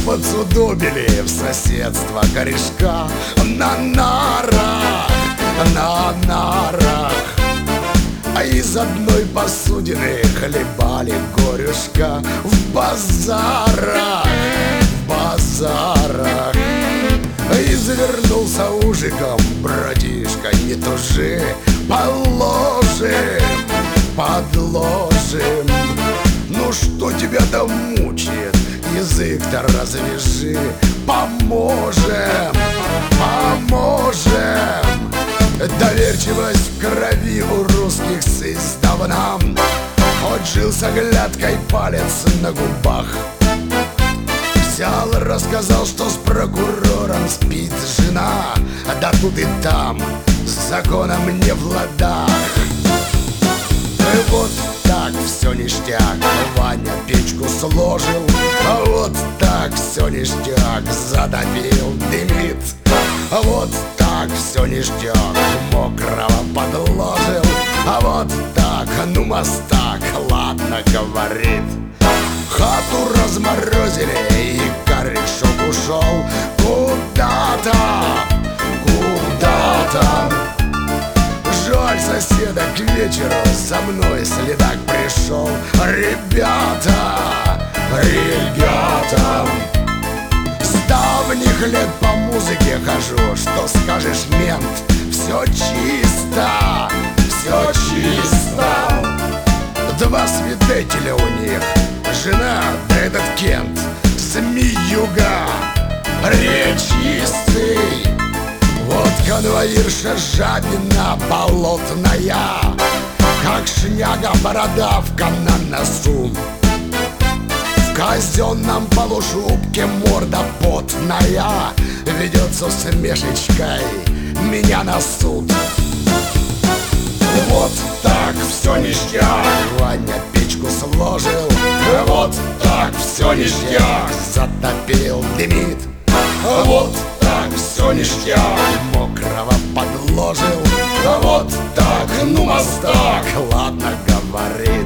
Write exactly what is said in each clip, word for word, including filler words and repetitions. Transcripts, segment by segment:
подсудобили в соседство корешка. На нарах, на нарах, а из одной посудины хлебали горюшка. В базарах, в базарах, и завернулся ужиком братишка. Не тужи, положим, подложим. Ну что тебя там мучает? Язык-то развяжи. Поможем, поможем. Доверчивость в крови у русских с издавна. Хоть жил с оглядкой, палец на губах. Взял, рассказал, что с прокурором спит жена. Да тут и там с законом не в ладах. И вот так все ништяк, Ваня печку сложил. А вот так все ништяк, задавил, дымит. А вот так все ништяк, мокрого подложил. А вот так, ну мастак, ладно, говорит. Хату разморозили, и корешок ушел куда-то, куда-то. Жаль, соседа, к вечеру со мной следак пришел. Ребята, ребята, с давних лет по музыке хожу. Что скажешь, мент? Все чисто, все чисто. Два свидетеля у них, жена да этот Кент. Змеюга, речистый. Вот конвоирша жадина болотная, как шняга бородавка на носу. В казенном полушубке морда потная, ведется с усмешечкой меня на суд. Вот так все ништяк, Ваня печку сложил. Вот так все ништяк, затопил, дымит. Вот так все ништяк, мокрого подложил. Вот так, ну мастак, ладно, говорит.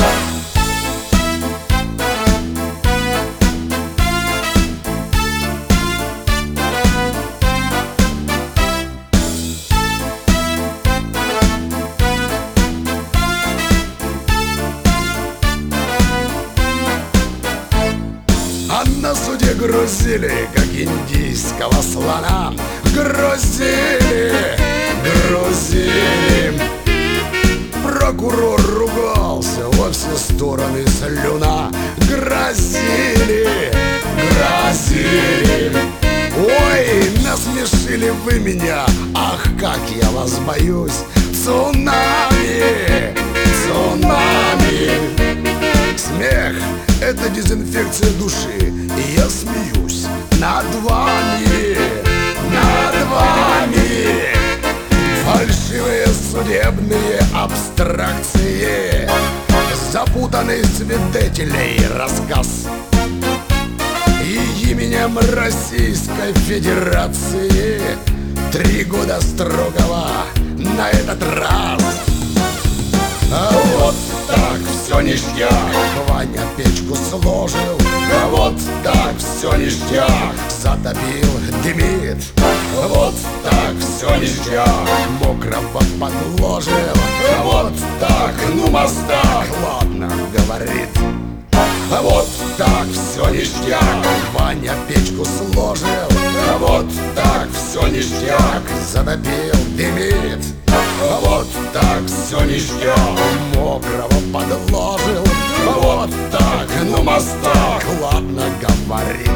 А на суде грузили, как индийского слона. Грузили, грузили. Прокурор ругался во все стороны, слюна. Грозили, грозили. Ой, насмешили вы меня, ах, как я вас боюсь. Цунами, цунами. Смех — это дезинфекция души, и я смеюсь над вами, над вами. Фальшивые судебные абстракции, запутанный свидетелей рассказ. И именем Российской Федерации три года строгого на этот раз. А вот так все ништяк, Ваня печку сложил. А вот так все ништяк, затопил, дымит. Вот так все ништяк, мокрого подложил. А вот так, ну мастак, ладно, говорит. А вот так все ништяк, Ваня печку сложил. А вот так все ништяк, затопил, дымит. А вот так все ништяк, мокрого подложил. А вот так, ну мастак, ладно, говорит.